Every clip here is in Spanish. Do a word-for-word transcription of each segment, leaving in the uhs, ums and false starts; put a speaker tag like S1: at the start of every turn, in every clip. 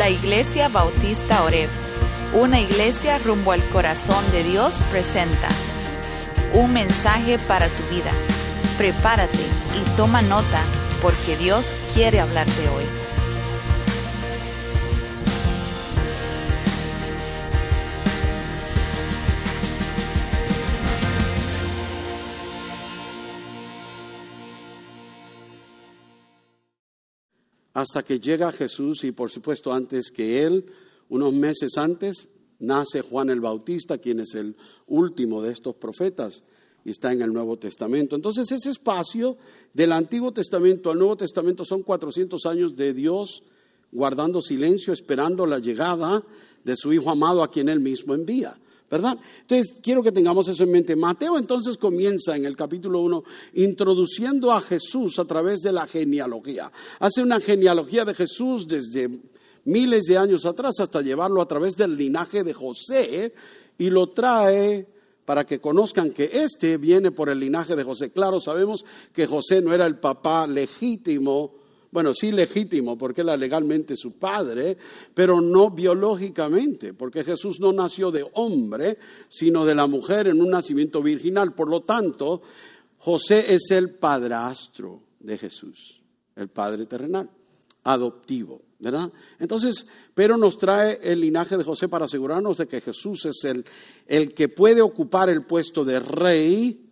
S1: La Iglesia Bautista Oreb, una iglesia rumbo al corazón de Dios, presenta un mensaje para tu vida. Prepárate y toma nota, porque Dios quiere hablarte hoy.
S2: Hasta que llega Jesús, y por supuesto antes que Él, unos meses antes, nace Juan el Bautista, quien es el último de estos profetas y está en el Nuevo Testamento. Entonces ese espacio del Antiguo Testamento al Nuevo Testamento son cuatrocientos años de Dios guardando silencio, esperando la llegada de su Hijo amado a quien Él mismo envía, ¿verdad? Entonces quiero que tengamos eso en mente. Mateo entonces comienza en el capítulo uno introduciendo a Jesús a través de la genealogía. Hace una genealogía de Jesús desde miles de años atrás hasta llevarlo a través del linaje de José y lo trae para que conozcan que este viene por el linaje de José. Claro, sabemos que José no era el papá legítimo, bueno, sí legítimo, porque era legalmente su padre, pero no biológicamente, porque Jesús no nació de hombre, sino de la mujer en un nacimiento virginal. Por lo tanto, José es el padrastro de Jesús, el padre terrenal, adoptivo, ¿verdad? Entonces, pero nos trae el linaje de José para asegurarnos de que Jesús es el, el que puede ocupar el puesto de rey,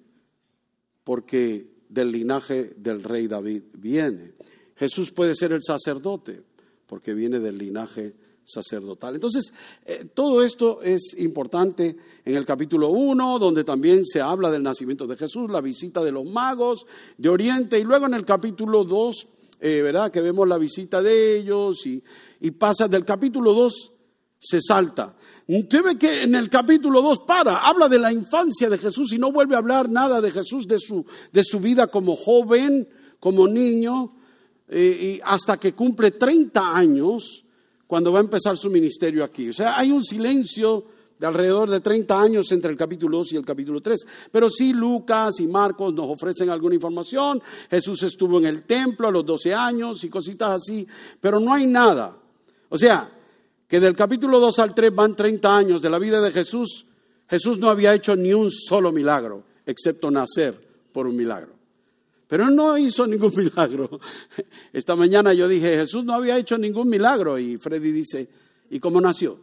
S2: porque del linaje del rey David viene. Jesús puede ser el sacerdote, porque viene del linaje sacerdotal. Entonces, eh, todo esto es importante en el capítulo uno, donde también se habla del nacimiento de Jesús, la visita de los magos de Oriente, y luego en el capítulo dos, eh, ¿verdad?, que vemos la visita de ellos, y, y pasa del capítulo dos, se salta. Usted ve que en el capítulo dos para, habla de la infancia de Jesús y no vuelve a hablar nada de Jesús, de su, de su vida como joven, como niño, y hasta que cumple treinta años cuando va a empezar su ministerio aquí. O sea, hay un silencio de alrededor de treinta años entre el capítulo dos y el capítulo tres. Pero sí, Lucas y Marcos nos ofrecen alguna información. Jesús estuvo en el templo a los doce años y cositas así, pero no hay nada. O sea, que del capítulo dos al tres van treinta años de la vida de Jesús. Jesús no había hecho ni un solo milagro, excepto nacer por un milagro. Pero Él no hizo ningún milagro. Esta mañana yo dije, Jesús no había hecho ningún milagro. Y Freddy dice, ¿y cómo nació?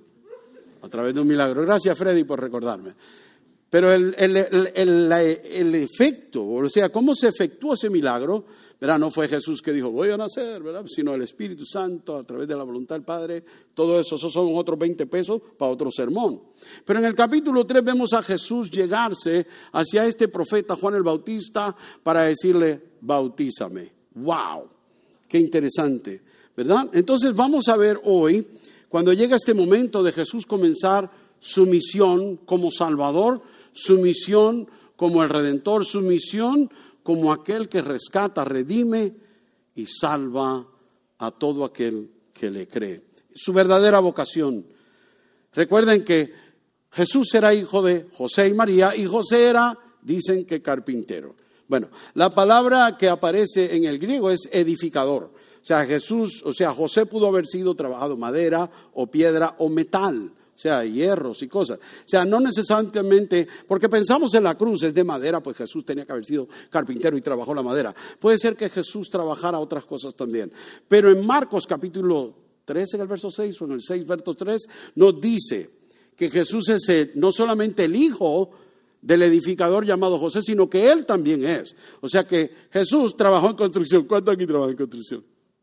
S2: A través de un milagro. Gracias, Freddy, por recordarme. Pero el, el, el, el, el efecto, o sea, cómo se efectuó ese milagro, ¿verdad? No fue Jesús que dijo, voy a nacer, ¿verdad?, sino el Espíritu Santo a través de la voluntad del Padre. Todo eso, esos son otros veinte pesos para otro sermón. Pero en el capítulo tres vemos a Jesús llegarse hacia este profeta Juan el Bautista para decirle, bautízame. ¡Wow! ¡Qué interesante! ¿Verdad? Entonces vamos a ver hoy, cuando llega este momento de Jesús comenzar su misión como Salvador, su misión como el Redentor, su misión como aquel que rescata, redime y salva a todo aquel que le cree. Su verdadera vocación. Recuerden que Jesús era hijo de José y María, y José era, dicen que carpintero. Bueno, la palabra que aparece en el griego es edificador. O sea, Jesús, o sea, José pudo haber sido trabajado madera o piedra o metal. O sea, hierros y cosas. O sea, no necesariamente, porque pensamos en la cruz, es de madera, pues Jesús tenía que haber sido carpintero y trabajó la madera. Puede ser que Jesús trabajara otras cosas también. Pero en Marcos capítulo tres, en el verso seis, o en el seis, verso tres, nos dice que Jesús es el, no solamente el hijo del edificador llamado José, sino que Él también es. O sea que Jesús trabajó en construcción. ¿Cuántos aquí trabajan en construcción?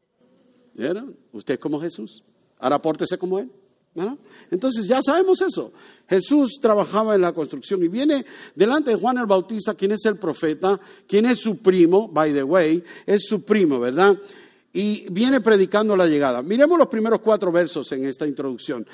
S2: ¿Vieron? Usted es como Jesús. Ahora pórtese como Él. ¿No? Entonces ya sabemos eso. Jesús trabajaba en la construcción y viene delante de Juan el Bautista, quien es el profeta, quien es su primo, by the way, es su primo, ¿verdad? Y viene predicando la llegada. Miremos los primeros cuatro versos en esta introducción.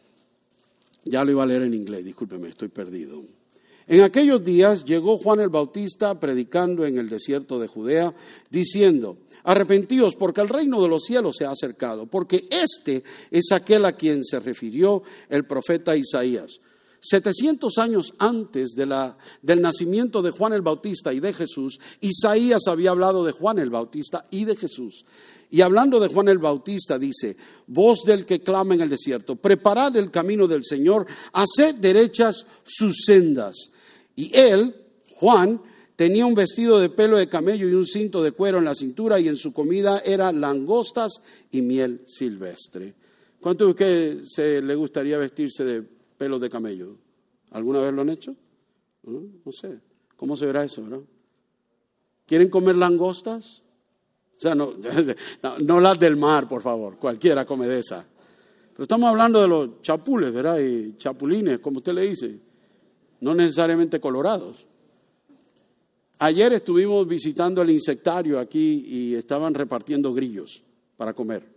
S2: Ya lo iba a leer en inglés, discúlpeme, estoy perdido. En aquellos días llegó Juan el Bautista predicando en el desierto de Judea, diciendo, arrepentíos porque el reino de los cielos se ha acercado, porque este es aquel a quien se refirió el profeta Isaías. setecientos años antes de la, del nacimiento de Juan el Bautista y de Jesús, Isaías había hablado de Juan el Bautista y de Jesús. Y hablando de Juan el Bautista, dice, voz del que clama en el desierto, preparad el camino del Señor, haced derechas sus sendas. Y él, Juan, tenía un vestido de pelo de camello y un cinto de cuero en la cintura, y en su comida eran langostas y miel silvestre. ¿Cuánto de ustedes se le gustaría vestirse de pelos de camello? ¿Alguna vez lo han hecho? No, no sé. ¿Cómo se verá eso, verdad? ¿Quieren comer langostas? O sea, no, no, no las del mar, por favor. Cualquiera come de esas. Pero estamos hablando de los chapules, ¿verdad? Y chapulines, como usted le dice. No necesariamente colorados. Ayer estuvimos visitando el insectario aquí y estaban repartiendo grillos para comer.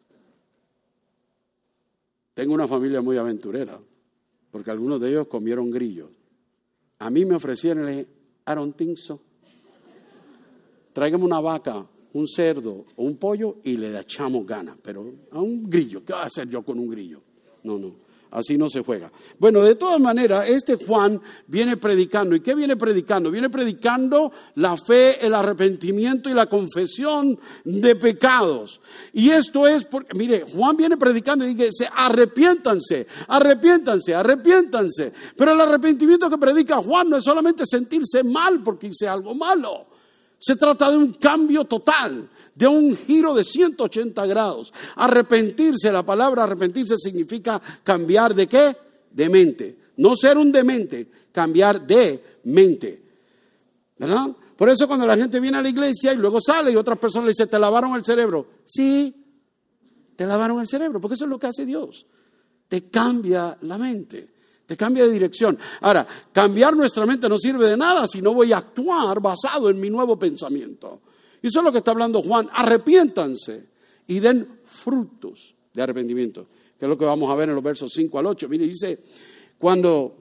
S2: Tengo una familia muy aventurera, porque algunos de ellos comieron grillos. A mí me ofrecieron, le dije, I don't think so. Tráigame una vaca, un cerdo o un pollo y le echamos ganas. Pero a un grillo, ¿qué voy a hacer yo con un grillo? No, no, así no se juega. Bueno, de todas maneras, este Juan viene predicando. ¿Y qué viene predicando? Viene predicando la fe, el arrepentimiento y la confesión de pecados. Y esto es porque, mire, Juan viene predicando y dice, arrepiéntanse, arrepiéntanse, arrepiéntanse. Pero el arrepentimiento que predica Juan no es solamente sentirse mal porque hice algo malo. Se trata de un cambio total, de un giro de ciento ochenta grados. Arrepentirse, la palabra arrepentirse significa cambiar de qué? De mente. No ser un demente, cambiar de mente. ¿Verdad? Por eso cuando la gente viene a la iglesia y luego sale y otras personas le dicen, ¿te lavaron el cerebro? Sí, te lavaron el cerebro, porque eso es lo que hace Dios. Te cambia la mente. Te cambia de dirección. Ahora, cambiar nuestra mente no sirve de nada si no voy a actuar basado en mi nuevo pensamiento. Y eso es lo que está hablando Juan. Arrepiéntanse y den frutos de arrepentimiento, que es lo que vamos a ver en los versos cinco al ocho. Mire, dice, cuando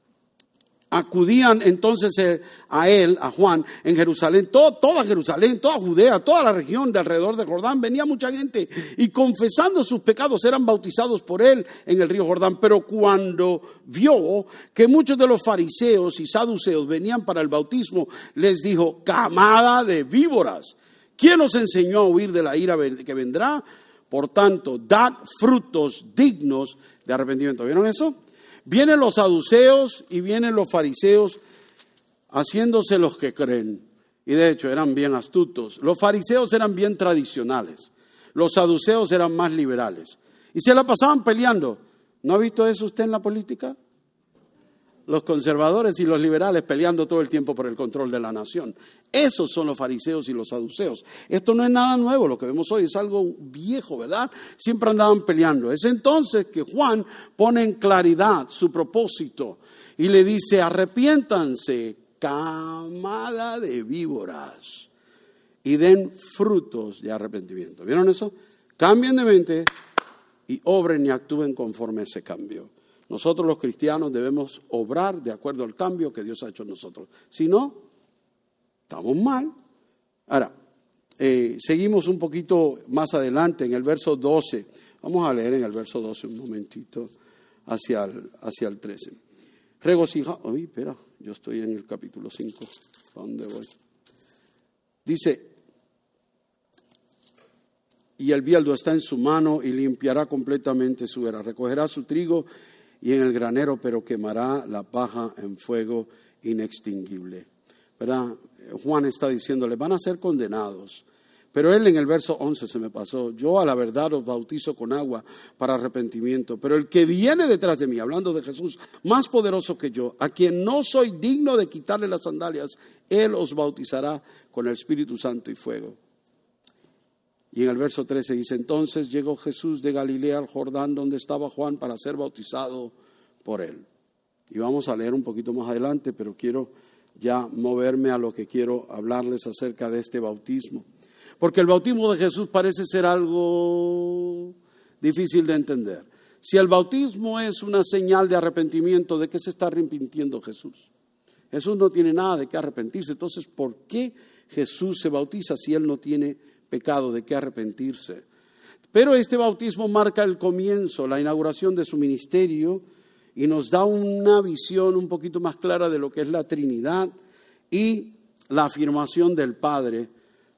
S2: acudían entonces a él, a Juan, en Jerusalén, todo, toda Jerusalén, toda Judea, toda la región de alrededor de Jordán, venía mucha gente y confesando sus pecados eran bautizados por él en el río Jordán. Pero cuando vio que muchos de los fariseos y saduceos venían para el bautismo, les dijo, camada de víboras, ¿quién os enseñó a huir de la ira que vendrá? Por tanto, dad frutos dignos de arrepentimiento. ¿Vieron eso? Vienen los saduceos y vienen los fariseos haciéndose los que creen. Y de hecho eran bien astutos. Los fariseos eran bien tradicionales. Los saduceos eran más liberales. Y se la pasaban peleando. ¿No ha visto eso usted en la política? Los conservadores y los liberales peleando todo el tiempo por el control de la nación. Esos son los fariseos y los saduceos. Esto no es nada nuevo, lo que vemos hoy es algo viejo, ¿verdad? Siempre andaban peleando. Es entonces que Juan pone en claridad su propósito y le dice, arrepiéntanse, camada de víboras, y den frutos de arrepentimiento. ¿Vieron eso? Cambien de mente y obren y actúen conforme a ese cambio. Nosotros los cristianos debemos obrar de acuerdo al cambio que Dios ha hecho en nosotros. Si no, estamos mal. Ahora, eh, seguimos un poquito más adelante en el verso doce. Vamos a leer en el verso doce un momentito hacia el, hacia el trece. Regocija. Uy, espera, yo estoy en el capítulo cinco. ¿A dónde voy? Dice, y el bieldo está en su mano y limpiará completamente su era. Recogerá su trigo y en el granero, pero quemará la paja en fuego inextinguible. ¿Verdad? Juan está diciéndole, van a ser condenados. Pero él en el verso once se me pasó, yo a la verdad os bautizo con agua para arrepentimiento, pero el que viene detrás de mí, hablando de Jesús, más poderoso que yo, a quien no soy digno de quitarle las sandalias, él os bautizará con el Espíritu Santo y fuego. Y en el verso trece dice, entonces llegó Jesús de Galilea al Jordán donde estaba Juan para ser bautizado por él. Y vamos a leer un poquito más adelante, pero quiero ya moverme a lo que quiero hablarles acerca de este bautismo. Porque el bautismo de Jesús parece ser algo difícil de entender. Si el bautismo es una señal de arrepentimiento, ¿de qué se está arrepintiendo Jesús? Jesús no tiene nada de qué arrepentirse. Entonces, ¿por qué Jesús se bautiza si él no tiene pecado de qué arrepentirse? Pero este bautismo marca el comienzo, la inauguración de su ministerio y nos da una visión un poquito más clara de lo que es la Trinidad y la afirmación del Padre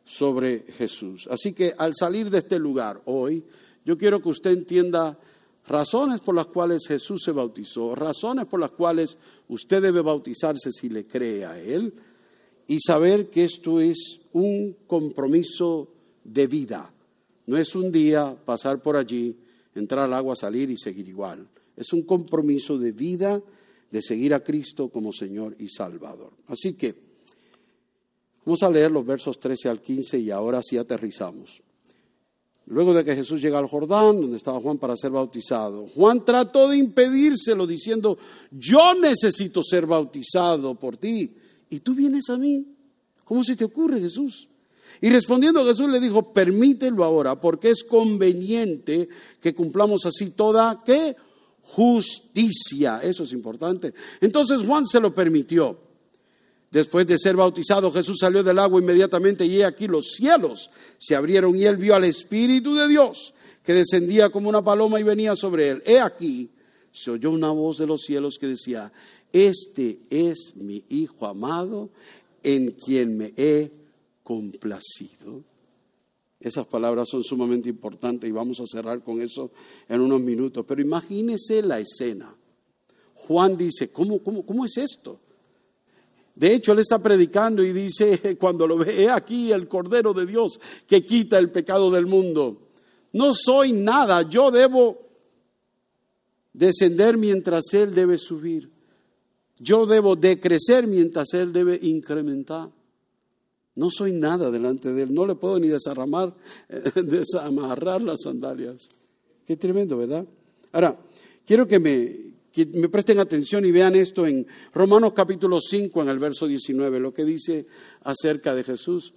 S2: sobre Jesús. Así que al salir de este lugar hoy, yo quiero que usted entienda razones por las cuales Jesús se bautizó, razones por las cuales usted debe bautizarse si le cree a Él, y saber que esto es un compromiso de vida. No es un día pasar por allí, entrar al agua, salir y seguir igual. Es un compromiso de vida de seguir a Cristo como Señor y Salvador. Así que vamos a leer los versos trece al quince y ahora sí aterrizamos. Luego de que Jesús llega al Jordán, donde estaba Juan para ser bautizado, Juan trató de impedírselo diciendo: yo necesito ser bautizado por ti, ¿y tú vienes a mí? ¿Cómo se te ocurre, Jesús? Y respondiendo Jesús le dijo: permítelo ahora, porque es conveniente que cumplamos así toda, ¿qué? Justicia. Eso es importante. Entonces Juan se lo permitió. Después de ser bautizado, Jesús salió del agua inmediatamente y he aquí los cielos se abrieron y él vio al Espíritu de Dios que descendía como una paloma y venía sobre él. He aquí, se oyó una voz de los cielos que decía: este es mi Hijo amado, en quien me he complacido. Esas palabras son sumamente importantes y vamos a cerrar con eso en unos minutos. Pero imagínese la escena. Juan dice: ¿cómo, cómo, cómo es esto? De hecho, él está predicando y dice, cuando lo ve, he aquí el Cordero de Dios que quita el pecado del mundo. No soy nada, yo debo descender mientras Él debe subir. Yo debo decrecer mientras Él debe incrementar. No soy nada delante de Él, no le puedo ni desarramar, desamarrar las sandalias. Qué tremendo, ¿verdad? Ahora, quiero que me... que me presten atención y vean esto en Romanos capítulo cinco, en el verso diecinueve, lo que dice acerca de Jesús.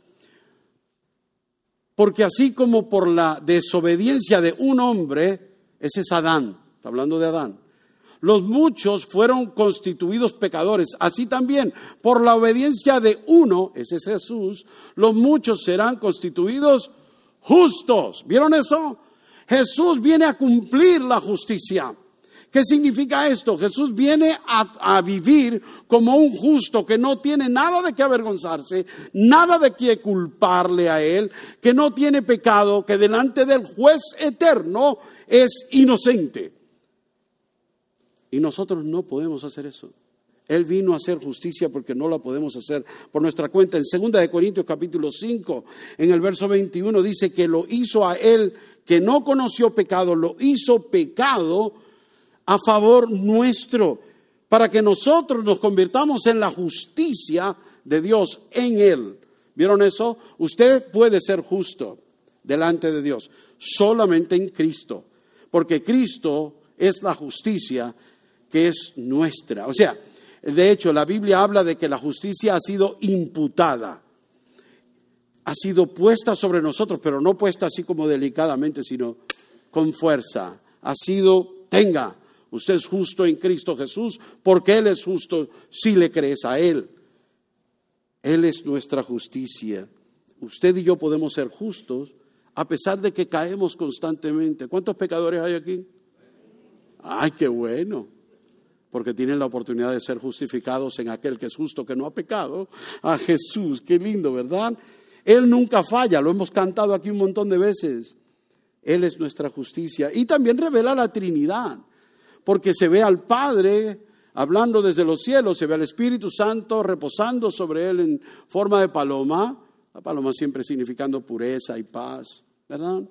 S2: Porque así como por la desobediencia de un hombre, ese es Adán, está hablando de Adán, los muchos fueron constituidos pecadores, así también por la obediencia de uno, ese es Jesús, los muchos serán constituidos justos. ¿Vieron eso? Jesús viene a cumplir la justicia. ¿Qué significa esto? Jesús viene a, a vivir como un justo que no tiene nada de qué avergonzarse, nada de qué culparle a Él, que no tiene pecado, que delante del juez eterno es inocente. Y nosotros no podemos hacer eso. Él vino a hacer justicia porque no la podemos hacer por nuestra cuenta. En segunda de Corintios capítulo cinco, en el verso veintiuno, dice que lo hizo a Él que no conoció pecado, lo hizo pecado a favor nuestro, para que nosotros nos convirtamos en la justicia de Dios en Él. ¿Vieron eso? Usted puede ser justo delante de Dios solamente en Cristo, porque Cristo es la justicia que es nuestra. O sea, de hecho, la Biblia habla de que la justicia ha sido imputada, ha sido puesta sobre nosotros, pero no puesta así como delicadamente, sino con fuerza. Ha sido, tenga. Usted es justo en Cristo Jesús porque Él es justo si le crees a Él. Él es nuestra justicia. Usted y yo podemos ser justos a pesar de que caemos constantemente. ¿Cuántos pecadores hay aquí? ¡Ay, qué bueno! Porque tienen la oportunidad de ser justificados en aquel que es justo, que no ha pecado, a Jesús. ¡Qué lindo!, ¿verdad? Él nunca falla, lo hemos cantado aquí un montón de veces. Él es nuestra justicia. Y también revela la Trinidad. Porque se ve al Padre hablando desde los cielos, se ve al Espíritu Santo reposando sobre Él en forma de paloma, la paloma siempre significando pureza y paz, ¿verdad?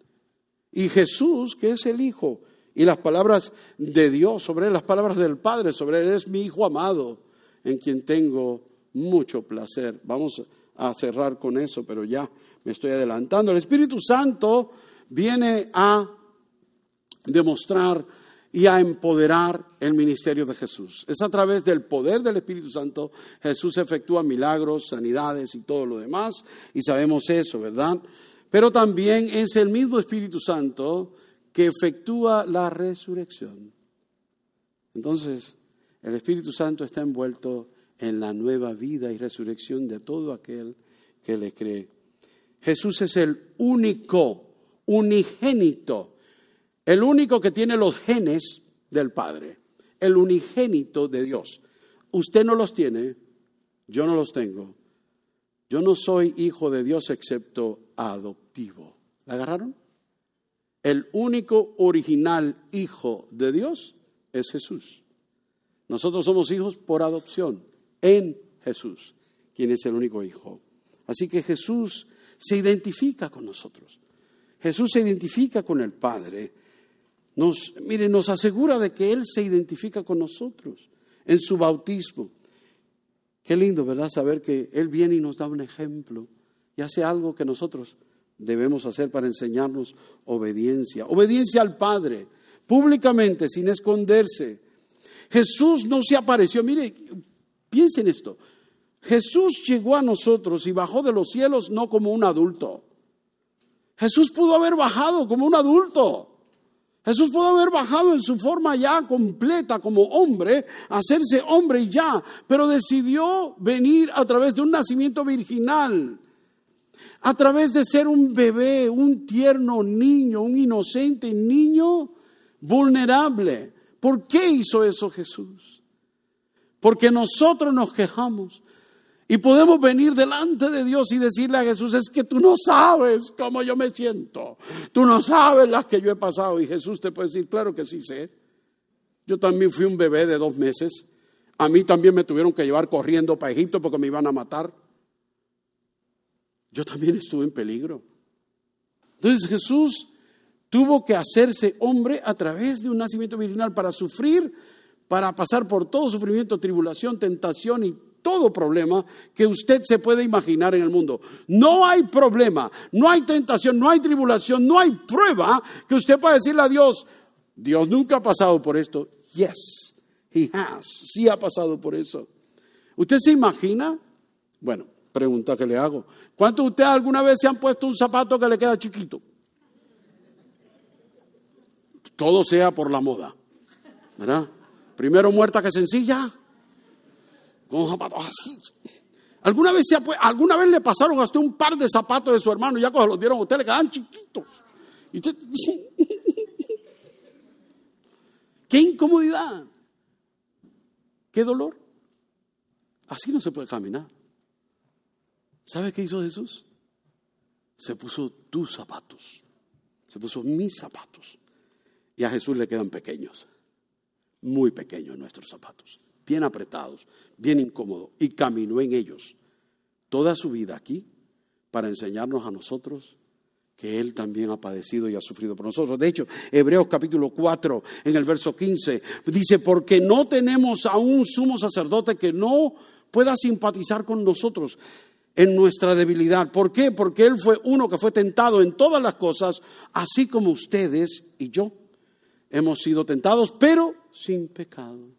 S2: Y Jesús, que es el Hijo, y las palabras de Dios sobre Él, las palabras del Padre sobre Él, es mi Hijo amado, en quien tengo mucho placer. Vamos a cerrar con eso, pero ya me estoy adelantando. El Espíritu Santo viene a demostrar y a empoderar el ministerio de Jesús. Es a través del poder del Espíritu Santo Jesús efectúa milagros, sanidades y todo lo demás, y sabemos eso, ¿verdad? Pero también es el mismo Espíritu Santo que efectúa la resurrección. Entonces, el Espíritu Santo está envuelto en la nueva vida y resurrección de todo aquel que le cree. Jesús es el único, unigénito, el único que tiene los genes del Padre, el unigénito de Dios. Usted no los tiene, yo no los tengo, Yo no soy hijo de Dios excepto adoptivo. ¿La agarraron? El único original hijo de Dios es Jesús. Nosotros somos hijos por adopción en Jesús, quien es el único hijo. Así que Jesús se identifica con nosotros. Jesús se identifica con el Padre. Nos, mire, nos asegura de que Él se identifica con nosotros en su bautismo. Qué lindo, ¿verdad? Saber que Él viene y nos da un ejemplo y hace algo que nosotros debemos hacer para enseñarnos obediencia. Obediencia al Padre, públicamente, sin esconderse. Jesús no se apareció. Mire, piensen esto. Jesús llegó a nosotros y bajó de los cielos no como un adulto. Jesús pudo haber bajado como un adulto. Jesús pudo haber bajado en su forma ya completa como hombre, hacerse hombre y ya, pero decidió venir a través de un nacimiento virginal, a través de ser un bebé, un tierno niño, un inocente niño vulnerable. ¿Por qué hizo eso Jesús? Porque nosotros nos quejamos. Y podemos venir delante de Dios y decirle a Jesús, es que tú no sabes cómo yo me siento. Tú no sabes las que yo he pasado. Y Jesús te puede decir, claro que sí sé. Yo también fui un bebé de dos meses. A mí también me tuvieron que llevar corriendo para Egipto porque me iban a matar. Yo también estuve en peligro. Entonces Jesús tuvo que hacerse hombre a través de un nacimiento virginal para sufrir, para pasar por todo sufrimiento, tribulación, tentación y todo problema que usted se puede imaginar en el mundo. No hay problema, no hay tentación, no hay tribulación, no hay prueba que usted pueda decirle a Dios, Dios nunca ha pasado por esto. Yes, He has. Sí ha pasado por eso. ¿Usted se imagina? Bueno, pregunta que le hago. ¿Cuántos de ustedes alguna vez se han puesto un zapato que le queda chiquito? Todo sea por la moda, ¿verdad? Primero muerta que sencilla. Con zapatos así. ¿Alguna vez, se ha, ¿Alguna vez le pasaron a usted un par de zapatos de su hermano y ya cuando los dieron a usted le quedaban chiquitos? Y usted, ¡qué incomodidad! ¡Qué dolor! Así no se puede caminar. ¿Sabe qué hizo Jesús? Se puso tus zapatos. Se puso mis zapatos. Y a Jesús le quedan pequeños. Muy pequeños nuestros zapatos. Bien apretados, bien incómodos, y caminó en ellos toda su vida aquí para enseñarnos a nosotros que Él también ha padecido y ha sufrido por nosotros. De hecho, Hebreos capítulo cuatro, en el verso quince, dice, porque no tenemos a un sumo sacerdote que no pueda simpatizar con nosotros en nuestra debilidad. ¿Por qué? Porque Él fue uno que fue tentado en todas las cosas, así como ustedes y yo hemos sido tentados, pero sin pecado.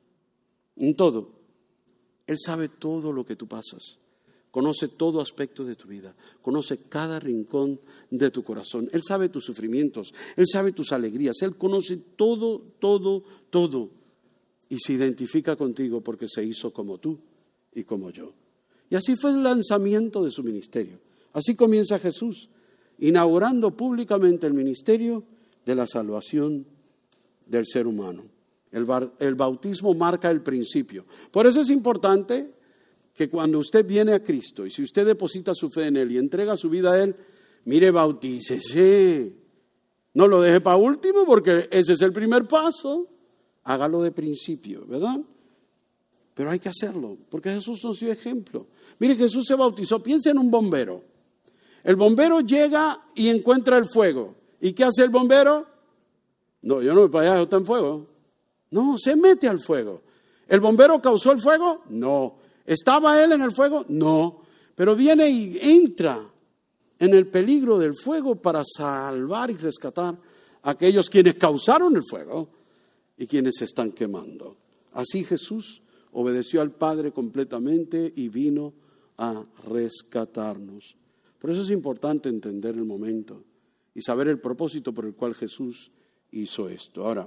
S2: En todo. Él sabe todo lo que tú pasas. Conoce todo aspecto de tu vida. Conoce cada rincón de tu corazón. Él sabe tus sufrimientos. Él sabe tus alegrías. Él conoce todo, todo, todo. Y se identifica contigo porque se hizo como tú y como yo. Y así fue el lanzamiento de su ministerio. Así comienza Jesús, inaugurando públicamente el ministerio de la salvación del ser humano. El, bar, el bautismo marca el principio. Por eso es importante que cuando usted viene a Cristo y si usted deposita su fe en Él y entrega su vida a Él, mire, bautícese. No lo deje para último porque ese es el primer paso. Hágalo de principio, ¿verdad? Pero hay que hacerlo porque Jesús nos dio ejemplo. Mire, Jesús se bautizó. Piensa en un bombero. El bombero llega y encuentra el fuego. ¿Y qué hace el bombero? No, yo no voy para allá, está en fuego. No, se mete al fuego. ¿El bombero causó el fuego? No. ¿Estaba él en el fuego? No. Pero viene y entra en el peligro del fuego para salvar y rescatar a aquellos quienes causaron el fuego y quienes se están quemando. Así Jesús obedeció al Padre completamente y vino a rescatarnos. Por eso es importante entender el momento y saber el propósito por el cual Jesús hizo esto. Ahora,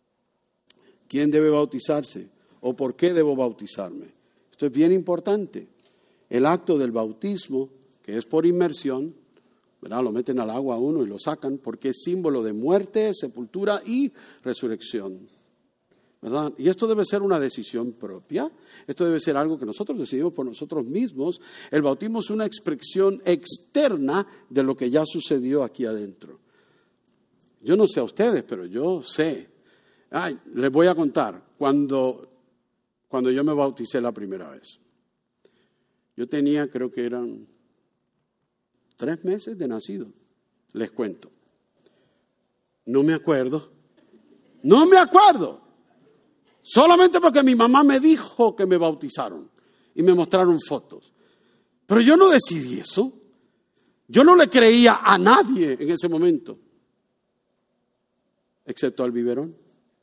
S2: ¿quién debe bautizarse? ¿O por qué debo bautizarme? Esto es bien importante. El acto del bautismo, que es por inmersión, ¿verdad? Lo meten al agua a uno y lo sacan porque es símbolo de muerte, sepultura y resurrección. ¿verdad? Y esto debe ser una decisión propia, esto debe ser algo que nosotros decidimos por nosotros mismos. El bautismo es una expresión externa de lo que ya sucedió aquí adentro. Yo no sé a ustedes, pero yo sé. Ay, les voy a contar, cuando, cuando yo me bauticé la primera vez. Yo tenía, creo que eran tres meses de nacido, les cuento. No me acuerdo, no me acuerdo. Solamente porque mi mamá me dijo que me bautizaron y me mostraron fotos. Pero yo no decidí eso. Yo no le creía a nadie en ese momento, excepto al biberón.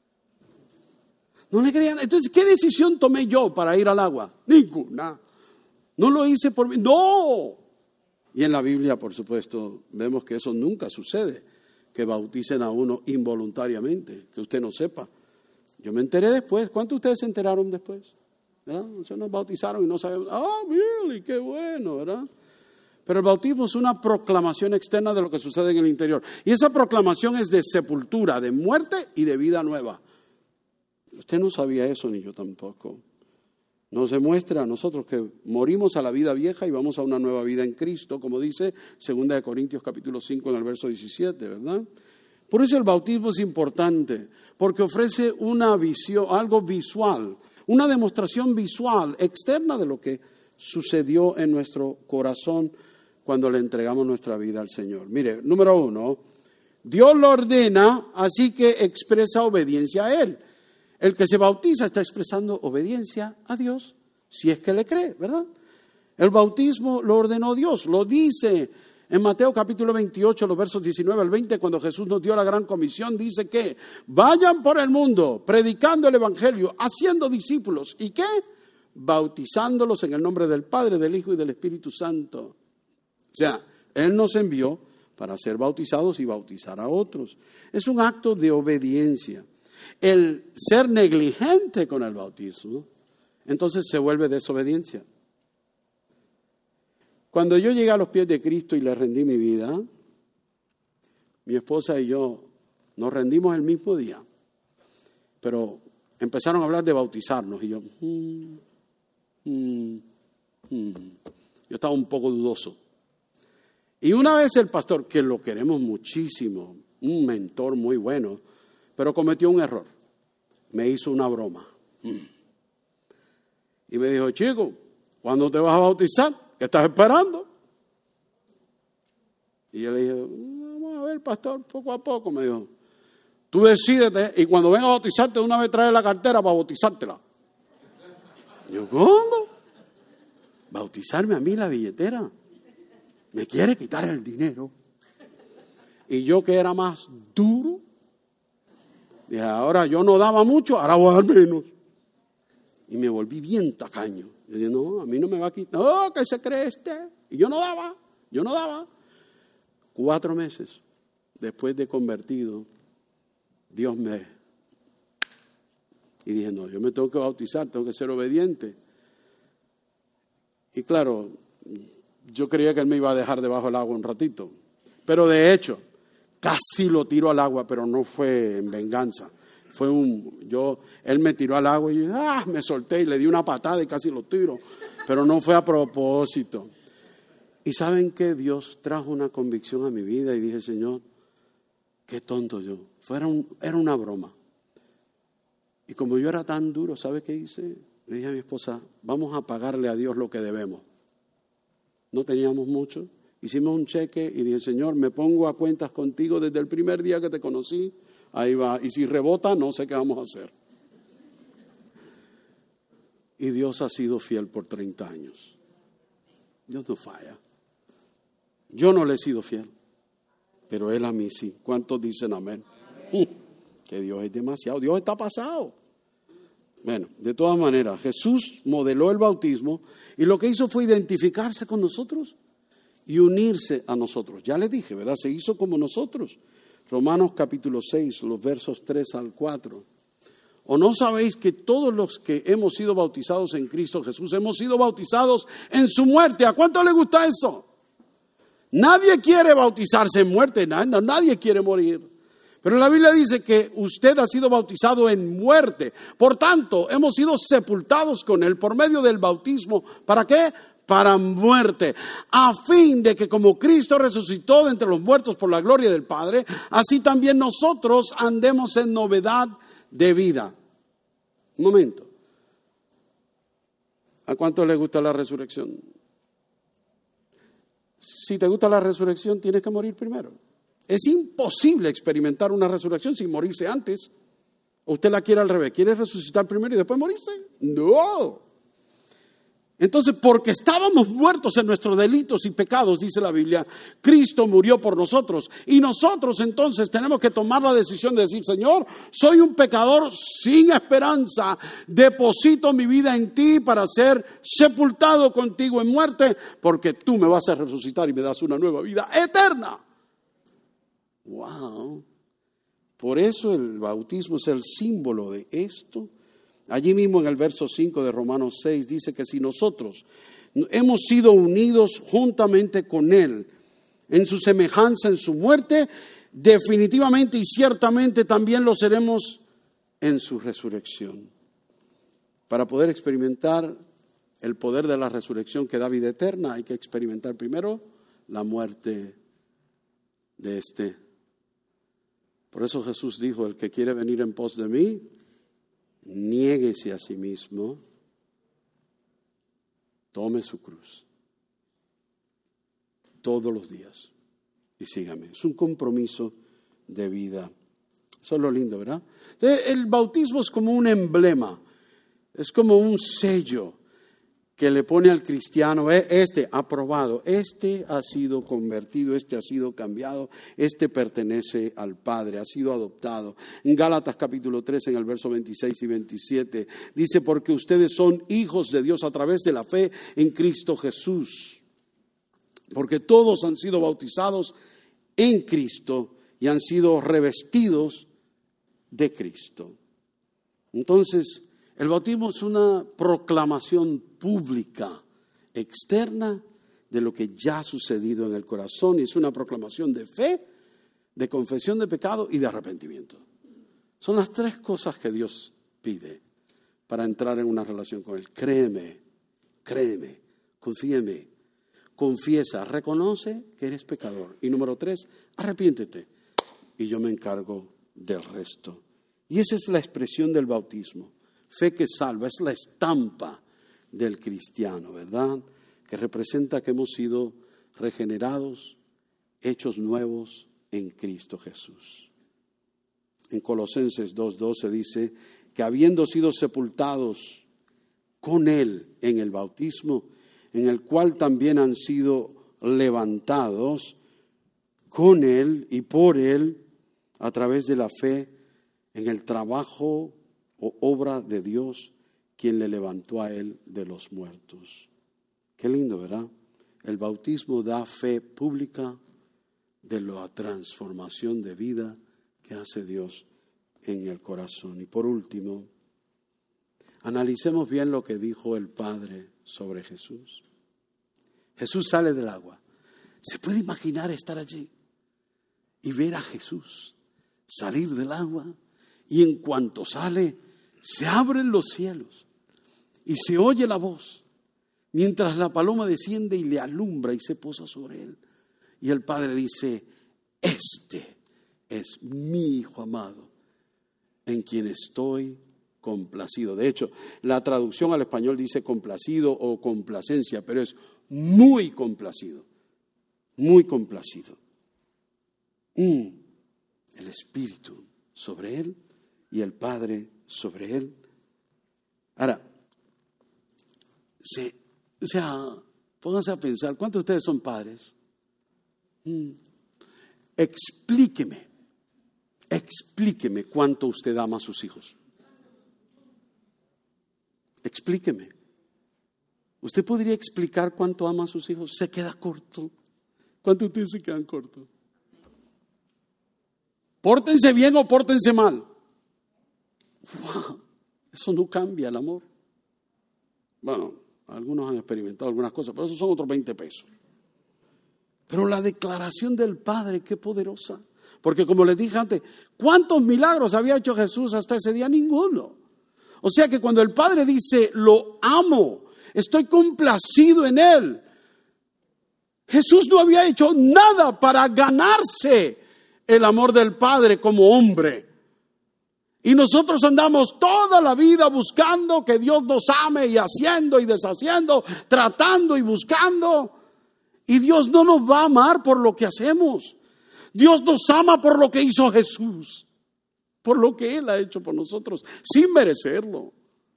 S2: No le creía. Entonces, ¿qué decisión tomé yo para ir al agua? Ninguna. No lo hice por mí. ¡No! Y en la Biblia, por supuesto, vemos que eso nunca sucede, que bauticen a uno involuntariamente, que usted no sepa. Yo me enteré después. ¿Cuántos de ustedes se enteraron después? ¿Verdad? Se nos bautizaron y no sabemos. ¡Ah, really! ¡Qué bueno! ¿Verdad? Pero el bautismo es una proclamación externa de lo que sucede en el interior. Y esa proclamación es de sepultura, de muerte y de vida nueva. Usted no sabía eso, ni yo tampoco. Nos demuestra a nosotros que morimos a la vida vieja y vamos a una nueva vida en Cristo, como dice segunda de Corintios capítulo cinco en el verso diecisiete, ¿verdad? Por eso el bautismo es importante, porque ofrece una visión, algo visual, una demostración visual externa de lo que sucedió en nuestro corazón cuando le entregamos nuestra vida al Señor. Mire, número uno, Dios lo ordena, así que expresa obediencia a Él. El que se bautiza está expresando obediencia a Dios, si es que le cree, ¿verdad? El bautismo lo ordenó Dios, lo dice en Mateo capítulo veintiocho, los versos diecinueve al veinte, cuando Jesús nos dio la gran comisión, dice que vayan por el mundo predicando el evangelio, haciendo discípulos. ¿Y qué? Bautizándolos en el nombre del Padre, del Hijo y del Espíritu Santo. O sea, Él nos envió para ser bautizados y bautizar a otros. Es un acto de obediencia. El ser negligente con el bautismo, entonces se vuelve desobediencia. Cuando yo llegué a los pies de Cristo y le rendí mi vida, mi esposa y yo nos rendimos el mismo día, pero empezaron a hablar de bautizarnos y yo, hmm, hmm, hmm. yo estaba un poco dudoso. Y una vez el pastor, que lo queremos muchísimo, un mentor muy bueno, pero cometió un error, me hizo una broma. Y me dijo, chico, ¿cuándo te vas a bautizar? ¿Qué estás esperando? Y yo le dije, vamos a ver, pastor, poco a poco. Me dijo, tú decídete y cuando venga a bautizarte, de una vez trae la cartera para bautizártela. Y yo, ¿cómo? ¿Bautizarme a mí la billetera? ¿Me quiere quitar el dinero? Y yo, que era más duro, dije, ahora yo no daba mucho, ahora voy a dar menos. Y me volví bien tacaño. Yo dije, no, a mí no me va a quitar. No, ¿qué se cree este? Y yo no daba, yo no daba. Cuatro meses después de convertido, Dios me... Y dije, no, yo me tengo que bautizar, tengo que ser obediente. Y claro, yo creía que Él me iba a dejar debajo del agua un ratito. Pero de hecho, casi lo tiro al agua, pero no fue en venganza. Fue un, yo, Él me tiró al agua y yo, ah, me solté y le di una patada y casi lo tiro. Pero no fue a propósito. Y ¿saben qué? Dios trajo una convicción a mi vida y dije, Señor, qué tonto yo. Fuera un, era una broma. Y como yo era tan duro, ¿sabe qué hice? Le dije a mi esposa, vamos a pagarle a Dios lo que debemos. No teníamos mucho. Hicimos un cheque y dije, Señor, me pongo a cuentas contigo desde el primer día que te conocí. Ahí va. Y si rebota, no sé qué vamos a hacer. Y Dios ha sido fiel por treinta años. Dios no falla. Yo no le he sido fiel, pero Él a mí sí. ¿Cuántos dicen amén? amén. Uh, que Dios es demasiado. Dios está pasado. Bueno, de todas maneras, Jesús modeló el bautismo y lo que hizo fue identificarse con nosotros y unirse a nosotros. Ya les dije, ¿verdad? Se hizo como nosotros. Romanos capítulo seis, los versos tres al cuatro. ¿O no sabéis que todos los que hemos sido bautizados en Cristo Jesús hemos sido bautizados en su muerte? ¿A cuánto le gusta eso? Nadie quiere bautizarse en muerte, nadie quiere morir. Pero la Biblia dice que usted ha sido bautizado en muerte. Por tanto, hemos sido sepultados con Él por medio del bautismo. ¿Para qué? Para muerte. A fin de que como Cristo resucitó de entre los muertos por la gloria del Padre, así también nosotros andemos en novedad de vida. Un momento. ¿A cuánto le gusta la resurrección? Si te gusta la resurrección, tienes que morir primero. Es imposible experimentar una resurrección sin morirse antes. ¿O usted la quiere al revés? ¿Quiere resucitar primero y después morirse? No. Entonces, porque estábamos muertos en nuestros delitos y pecados, dice la Biblia, Cristo murió por nosotros. Y nosotros entonces tenemos que tomar la decisión de decir, Señor, soy un pecador sin esperanza. Deposito mi vida en ti para ser sepultado contigo en muerte, porque tú me vas a resucitar y me das una nueva vida eterna. Wow. Por eso el bautismo es el símbolo de esto. Allí mismo en el verso cinco de Romanos seis dice que si nosotros hemos sido unidos juntamente con Él en su semejanza, en su muerte, definitivamente y ciertamente también lo seremos en su resurrección. Para poder experimentar el poder de la resurrección que da vida eterna, hay que experimentar primero la muerte de este. Por eso Jesús dijo, el que quiere venir en pos de mí, niéguese a sí mismo, tome su cruz todos los días y sígame. Es un compromiso de vida. Eso es lo lindo, ¿verdad? Entonces, el bautismo es como un emblema, es como un sello que le pone al cristiano, este aprobado, este ha sido convertido, este ha sido cambiado, este pertenece al Padre, ha sido adoptado. En Gálatas capítulo tres, en el verso veintiséis y veintisiete, dice, porque ustedes son hijos de Dios a través de la fe en Cristo Jesús. Porque todos han sido bautizados en Cristo y han sido revestidos de Cristo. Entonces, el bautismo es una proclamación pública, externa, de lo que ya ha sucedido en el corazón, y es una proclamación de fe, de confesión de pecado y de arrepentimiento. Son las tres cosas que Dios pide para entrar en una relación con Él. Créeme, créeme, confíeme, confiesa, reconoce que eres pecador. Y número tres, arrepiéntete y yo me encargo del resto. Y esa es la expresión del bautismo. Fe que salva, es la estampa del cristiano, ¿verdad? Que representa que hemos sido regenerados, hechos nuevos en Cristo Jesús. En Colosenses dos doce dice que habiendo sido sepultados con Él en el bautismo, en el cual también han sido levantados con Él y por Él a través de la fe en el trabajo o obra de Dios, quien le levantó a Él de los muertos. Qué lindo, ¿verdad? El bautismo da fe pública de la transformación de vida que hace Dios en el corazón. Y por último, analicemos bien lo que dijo el Padre sobre Jesús. Jesús sale del agua. ¿Se puede imaginar estar allí y ver a Jesús salir del agua? Y en cuanto sale, se abren los cielos y se oye la voz, mientras la paloma desciende y le alumbra y se posa sobre él. Y el Padre dice, este es mi Hijo amado, en quien estoy complacido. De hecho, la traducción al español dice complacido o complacencia, pero es muy complacido, muy complacido. Mm, el Espíritu sobre él y el Padre sobre él. Ahora, se, o sea, pónganse a pensar, ¿cuántos de ustedes son padres? Mm. Explíqueme, explíqueme cuánto usted ama a sus hijos. Explíqueme. ¿Usted podría explicar cuánto ama a sus hijos? Se queda corto. ¿Cuántos de ustedes se quedan cortos? Pórtense bien o pórtense mal. Wow, eso no cambia el amor. Bueno, algunos han experimentado algunas cosas, pero esos son otros veinte pesos. Pero la declaración del Padre, qué poderosa. Porque como les dije antes, ¿cuántos milagros había hecho Jesús hasta ese día? Ninguno. O sea que cuando el Padre dice, lo amo, estoy complacido en Él, Jesús no había hecho nada para ganarse el amor del Padre como hombre. Y nosotros andamos toda la vida buscando que Dios nos ame y haciendo y deshaciendo, tratando y buscando. Y Dios no nos va a amar por lo que hacemos. Dios nos ama por lo que hizo Jesús, por lo que Él ha hecho por nosotros, sin merecerlo.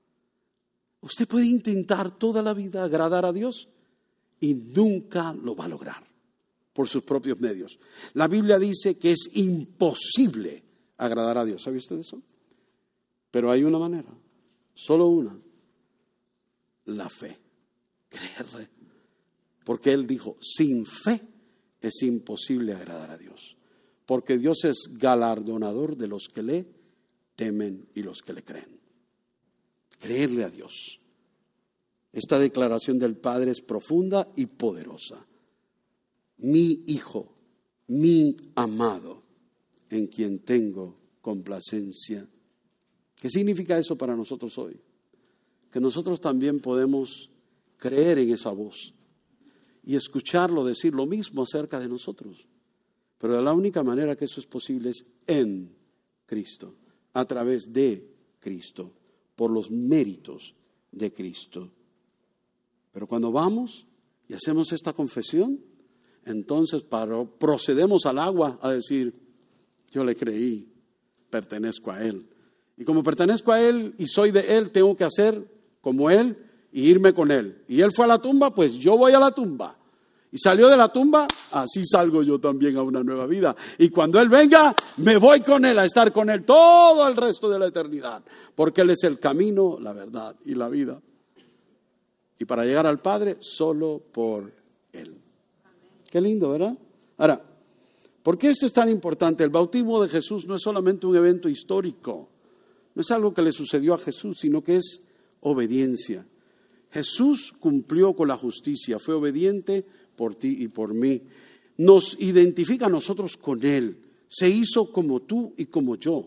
S2: Usted puede intentar toda la vida agradar a Dios y nunca lo va a lograr por sus propios medios. La Biblia dice que es imposible agradar a Dios. ¿Sabe usted eso? Pero hay una manera, solo una, la fe, creerle. Porque Él dijo, sin fe es imposible agradar a Dios. Porque Dios es galardonador de los que le temen y los que le creen. Creerle a Dios. Esta declaración del Padre es profunda y poderosa. Mi Hijo, mi amado, en quien tengo complacencia. ¿Qué significa eso para nosotros hoy? Que nosotros también podemos creer en esa voz y escucharlo decir lo mismo acerca de nosotros. Pero la única manera que eso es posible es en Cristo, a través de Cristo, por los méritos de Cristo. Pero cuando vamos y hacemos esta confesión, entonces para, procedemos al agua a decir, yo le creí, pertenezco a Él. Y como pertenezco a Él y soy de Él, tengo que hacer como Él y irme con Él. Y Él fue a la tumba, pues yo voy a la tumba. Y salió de la tumba, así salgo yo también a una nueva vida. Y cuando Él venga, me voy con Él, a estar con Él todo el resto de la eternidad. Porque Él es el camino, la verdad y la vida. Y para llegar al Padre, solo por Él. Qué lindo, ¿verdad? Ahora, ¿por qué esto es tan importante? El bautismo de Jesús no es solamente un evento histórico. No es algo que le sucedió a Jesús, sino que es obediencia. Jesús cumplió con la justicia, fue obediente por ti y por mí. Nos identifica a nosotros con Él. Se hizo como tú y como yo.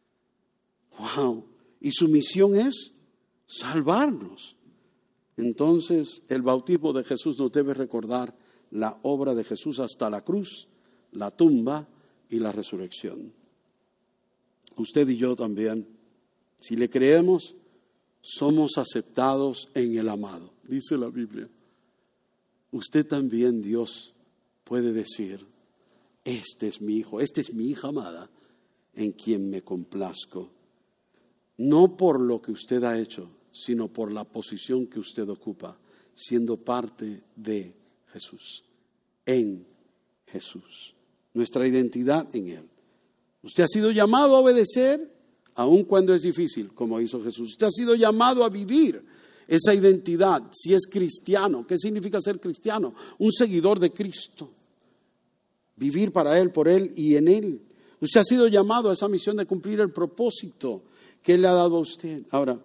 S2: ¡Wow! Y su misión es salvarnos. Entonces, el bautismo de Jesús nos debe recordar la obra de Jesús hasta la cruz, la tumba y la resurrección. Usted y yo también, si le creemos, somos aceptados en el amado, dice la Biblia. Usted también, Dios, puede decir, este es mi hijo, esta es mi hija amada, en quien me complazco. No por lo que usted ha hecho, sino por la posición que usted ocupa, siendo parte de Jesús, en Jesús. Nuestra identidad en Él. Usted ha sido llamado a obedecer, aun cuando es difícil, como hizo Jesús. Usted ha sido llamado a vivir esa identidad, si es cristiano. ¿Qué significa ser cristiano? Un seguidor de Cristo. Vivir para Él, por Él y en Él. Usted ha sido llamado a esa misión de cumplir el propósito que Él le ha dado a usted. Ahora,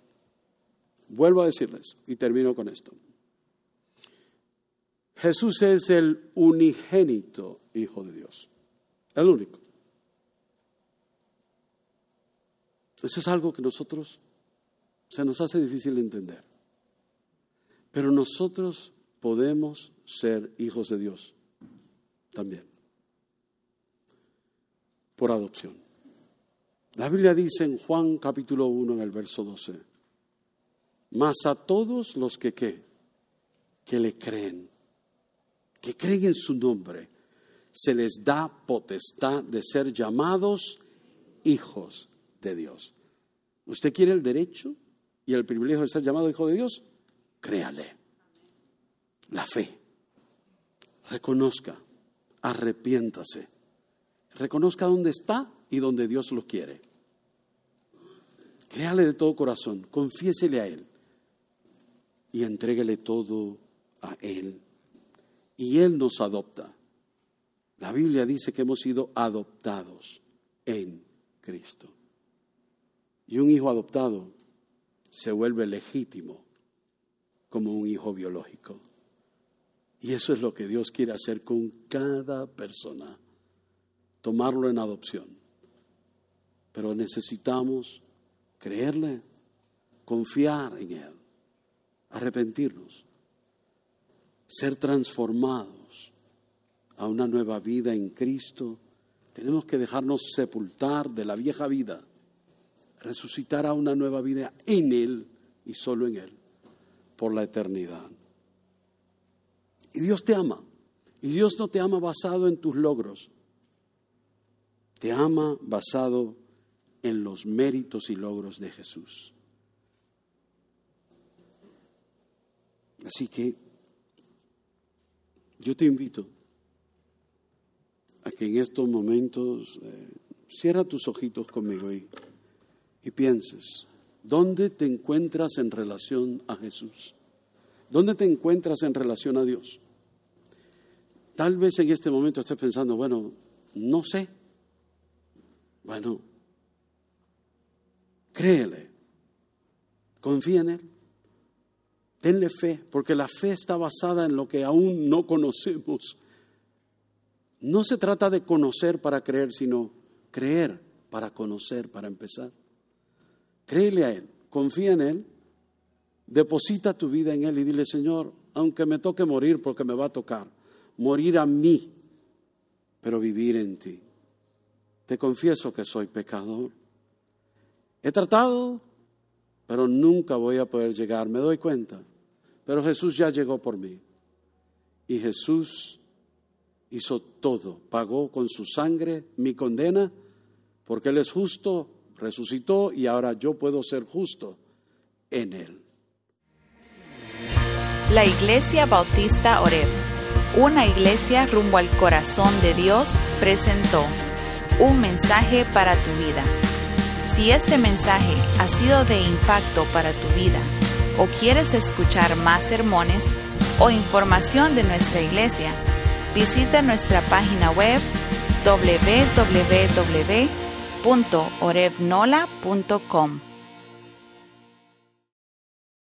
S2: vuelvo a decirles y termino con esto. Jesús es el unigénito Hijo de Dios. El único. Eso es algo que nosotros se nos hace difícil de entender. Pero nosotros podemos ser hijos de Dios también. Por adopción. La Biblia dice en Juan capítulo uno en el verso doce. Mas a todos los que ¿qué? Que le creen, que creen en su nombre, se les da potestad de ser llamados hijos de Dios. ¿Usted quiere el derecho y el privilegio de ser llamado hijo de Dios? Créale. La fe. Reconozca. Arrepiéntase. Reconozca dónde está y dónde Dios lo quiere. Créale de todo corazón. Confiésele a Él. Y entréguele todo a Él. Y Él nos adopta. La Biblia dice que hemos sido adoptados en Cristo. Y un hijo adoptado se vuelve legítimo como un hijo biológico. Y eso es lo que Dios quiere hacer con cada persona. tomarlo en adopción. Pero necesitamos creerle, confiar en Él, arrepentirnos, ser transformados a una nueva vida en Cristo. Tenemos que dejarnos sepultar de la vieja vida, resucitar a una nueva vida en Él y solo en Él, por la eternidad. Y Dios te ama. Y Dios no te ama basado en tus logros. Te ama basado en los méritos y logros de Jesús. Así que yo te invito a que en estos momentos eh, cierra tus ojitos conmigo y, y pienses, ¿dónde te encuentras en relación a Jesús? ¿Dónde te encuentras en relación a Dios? Tal vez en este momento estés pensando, bueno, no sé. Bueno, créele, confía en Él, tenle fe, porque la fe está basada en lo que aún no conocemos. No se trata de conocer para creer, sino creer para conocer, para empezar. Créele a Él, confía en Él, deposita tu vida en Él y dile, Señor, aunque me toque morir, porque me va a tocar, morir a mí, pero vivir en ti. Te confieso que soy pecador. He tratado, pero nunca voy a poder llegar, me doy cuenta. Pero Jesús ya llegó por mí. Y Jesús hizo todo, pagó con su sangre mi condena, porque Él es justo, resucitó y ahora yo puedo ser justo en Él.
S1: La Iglesia Bautista Oreb, una iglesia rumbo al corazón de Dios, presentó un mensaje para tu vida. Si este mensaje ha sido de impacto para tu vida o quieres escuchar más sermones o información de nuestra iglesia, visita nuestra página web doble u doble u doble u punto oreb nola punto com.